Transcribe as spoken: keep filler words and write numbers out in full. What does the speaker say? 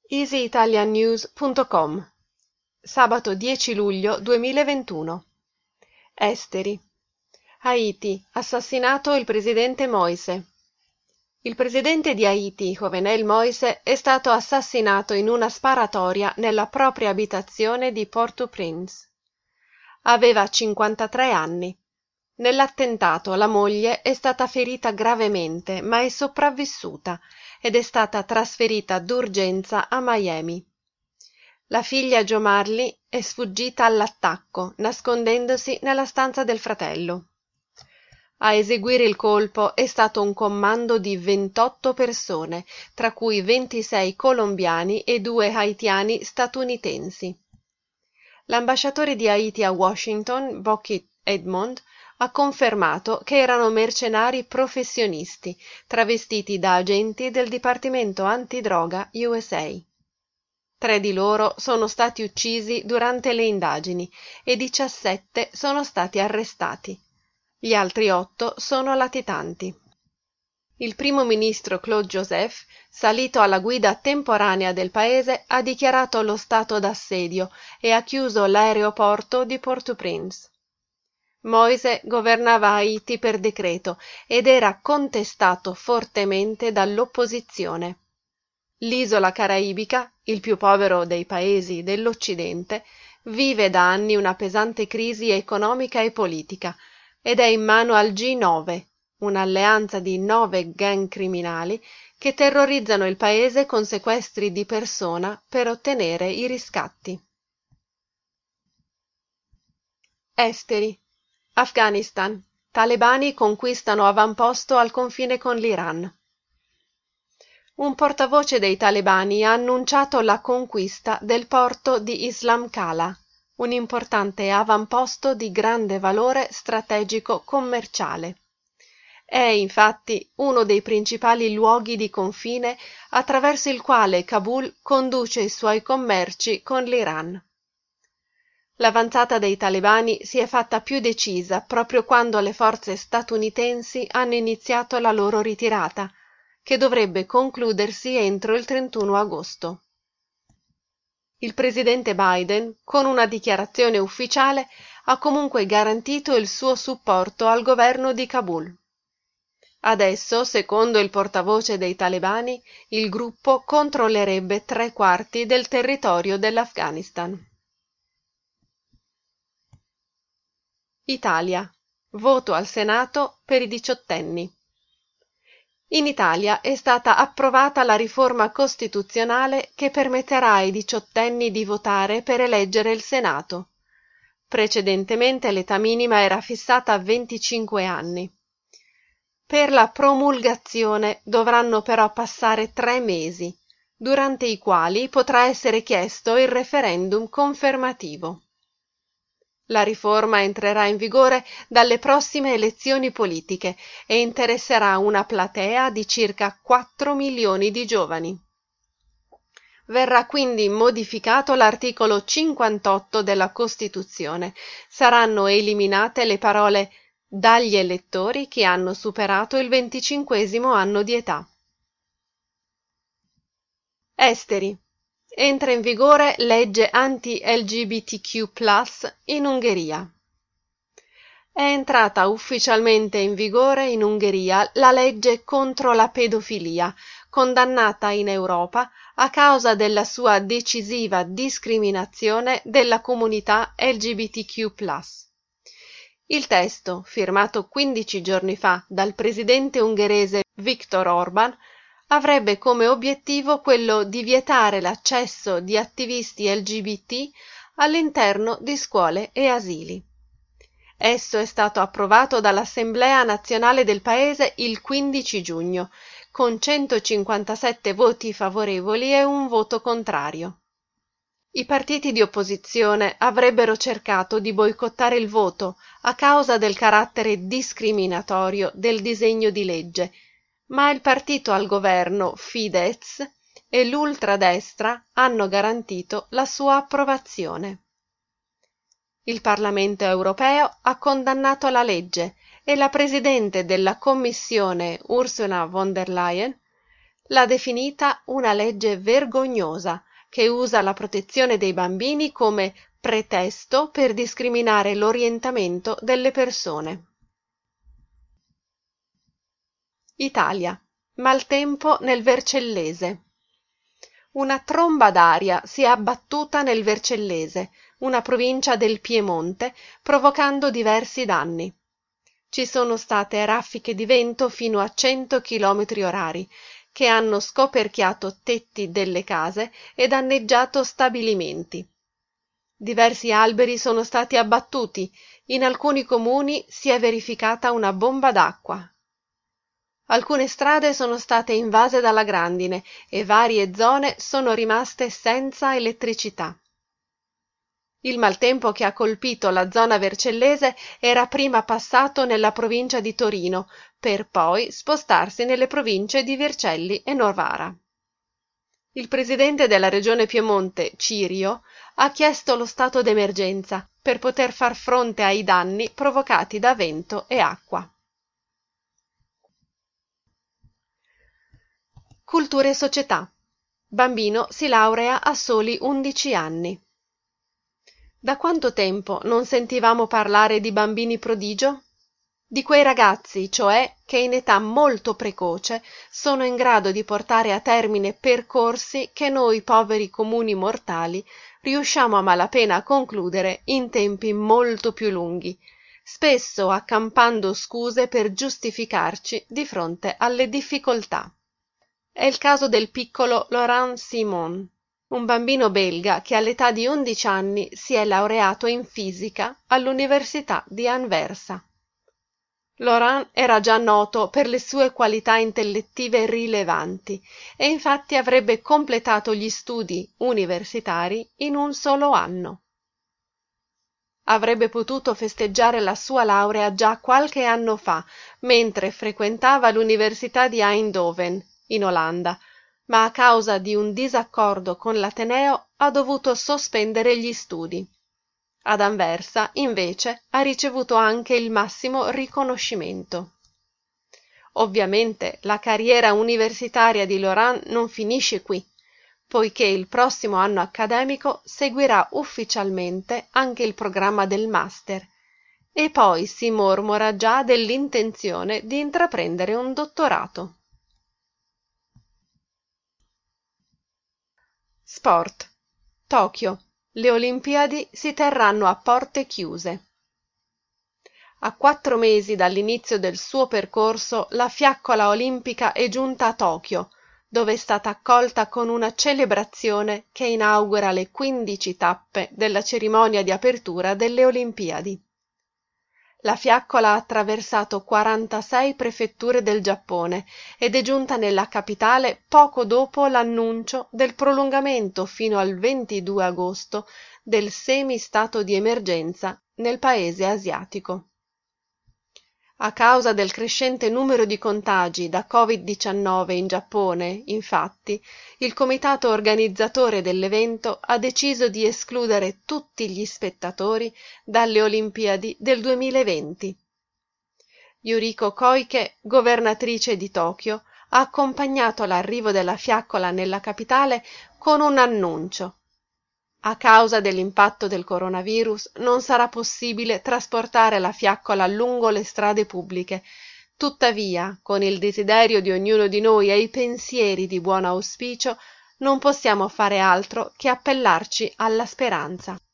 easy italian news punto com Sabato dieci luglio duemilaventuno. Esteri. Haiti. Assassinato il presidente Moise. Il presidente di Haiti, Jovenel Moise, è stato assassinato in una sparatoria nella propria abitazione di Port-au-Prince. Aveva cinquantatré anni. Nell'attentato la moglie è stata ferita gravemente, ma è sopravvissuta ed è stata trasferita d'urgenza a Miami. La figlia Jo Marley è sfuggita all'attacco, nascondendosi nella stanza del fratello. A eseguire il colpo è stato un commando di ventotto persone, tra cui ventisei colombiani e due haitiani statunitensi. L'ambasciatore di Haiti a Washington, Bocky Edmond, ha confermato che erano mercenari professionisti, travestiti da agenti del Dipartimento Antidroga U S A. Tre di loro sono stati uccisi durante le indagini e diciassette sono stati arrestati. Gli altri otto sono latitanti. Il primo ministro Claude Joseph, salito alla guida temporanea del paese, ha dichiarato lo stato d'assedio e ha chiuso l'aeroporto di Port-au-Prince. Moise governava Haiti per decreto ed era contestato fortemente dall'opposizione. L'isola caraibica, il più povero dei paesi dell'Occidente, vive da anni una pesante crisi economica e politica ed è in mano al G nove, un'alleanza di nove gang criminali che terrorizzano il paese con sequestri di persona per ottenere i riscatti. Esteri. Afghanistan. Talebani conquistano avamposto al confine con l'Iran. Un portavoce dei talebani ha annunciato la conquista del porto di Islam Kala, un importante avamposto di grande valore strategico commerciale. È infatti uno dei principali luoghi di confine attraverso il quale Kabul conduce i suoi commerci con l'Iran. L'avanzata dei talebani si è fatta più decisa proprio quando le forze statunitensi hanno iniziato la loro ritirata, che dovrebbe concludersi entro il trentuno agosto. Il presidente Biden, con una dichiarazione ufficiale, ha comunque garantito il suo supporto al governo di Kabul. Adesso, secondo il portavoce dei talebani, il gruppo controllerebbe tre quarti del territorio dell'Afghanistan. Italia. Voto al Senato per i diciottenni. In Italia è stata approvata la riforma costituzionale che permetterà ai diciottenni di votare per eleggere il Senato. Precedentemente l'età minima era fissata a venticinque anni. Per la promulgazione dovranno però passare tre mesi, durante i quali potrà essere chiesto il referendum confermativo. La riforma entrerà in vigore dalle prossime elezioni politiche e interesserà una platea di circa quattro milioni di giovani. Verrà quindi modificato l'articolo cinquantotto della Costituzione. Saranno eliminate le parole «dagli elettori che hanno superato il venticinquesimo anno di età». Esteri. Entra in vigore legge anti-L G B T Q plus in Ungheria. È entrata ufficialmente in vigore in Ungheria la legge contro la pedofilia, condannata in Europa a causa della sua decisiva discriminazione della comunità L G B T Q plus. Il testo, firmato quindici giorni fa dal presidente ungherese Viktor Orban, avrebbe come obiettivo quello di vietare l'accesso di attivisti L G B T all'interno di scuole e asili. Esso è stato approvato dall'Assemblea nazionale del paese il quindici giugno, con centocinquantasette voti favorevoli e un voto contrario. I partiti di opposizione avrebbero cercato di boicottare il voto a causa del carattere discriminatorio del disegno di legge, ma il partito al governo Fidesz e l'ultradestra hanno garantito la sua approvazione. Il Parlamento europeo ha condannato la legge e la Presidente della Commissione Ursula von der Leyen l'ha definita una legge vergognosa che usa la protezione dei bambini come pretesto per discriminare l'orientamento delle persone. Italia. Maltempo nel Vercellese. Una tromba d'aria si è abbattuta nel Vercellese, una provincia del Piemonte, provocando diversi danni. Ci sono state raffiche di vento fino a cento chilometri orari, che hanno scoperchiato tetti delle case e danneggiato stabilimenti. Diversi alberi sono stati abbattuti, in alcuni comuni si è verificata una bomba d'acqua. Alcune strade sono state invase dalla grandine e varie zone sono rimaste senza elettricità. Il maltempo che ha colpito la zona vercellese era prima passato nella provincia di Torino, per poi spostarsi nelle province di Vercelli e Novara. Il presidente della regione Piemonte, Cirio, ha chiesto lo stato d'emergenza per poter far fronte ai danni provocati da vento e acqua. Cultura e società. Bambino si laurea a soli undici anni. Da quanto tempo non sentivamo parlare di bambini prodigio? Di quei ragazzi, cioè, che in età molto precoce sono in grado di portare a termine percorsi che noi poveri comuni mortali riusciamo a malapena a concludere in tempi molto più lunghi, spesso accampando scuse per giustificarci di fronte alle difficoltà. È il caso del piccolo Laurent Simon, un bambino belga che all'età di undici anni si è laureato in fisica all'Università di Anversa. Laurent era già noto per le sue qualità intellettive rilevanti e infatti avrebbe completato gli studi universitari in un solo anno. Avrebbe potuto festeggiare la sua laurea già qualche anno fa, mentre frequentava l'Università di Eindhoven, in Olanda, ma a causa di un disaccordo con l'ateneo ha dovuto sospendere gli studi. Ad Anversa, invece, ha ricevuto anche il massimo riconoscimento. Ovviamente la carriera universitaria di Laurent non finisce qui, poiché il prossimo anno accademico seguirà ufficialmente anche il programma del master, e poi si mormora già dell'intenzione di intraprendere un dottorato. Sport. Tokyo. Le Olimpiadi si terranno a porte chiuse. A quattro mesi dall'inizio del suo percorso, la fiaccola olimpica è giunta a Tokyo, dove è stata accolta con una celebrazione che inaugura le quindici tappe della cerimonia di apertura delle Olimpiadi. La fiaccola ha attraversato quarantasei prefetture del Giappone ed è giunta nella capitale poco dopo l'annuncio del prolungamento fino al ventidue agosto del semi-stato di emergenza nel paese asiatico. A causa del crescente numero di contagi da covid diciannove in Giappone, infatti, il comitato organizzatore dell'evento ha deciso di escludere tutti gli spettatori dalle Olimpiadi del duemilaventi. Yuriko Koike, governatrice di Tokyo, ha accompagnato l'arrivo della fiaccola nella capitale con un annuncio. A causa dell'impatto del coronavirus non sarà possibile trasportare la fiaccola lungo le strade pubbliche. Tuttavia, con il desiderio di ognuno di noi e i pensieri di buon auspicio, non possiamo fare altro che appellarci alla speranza.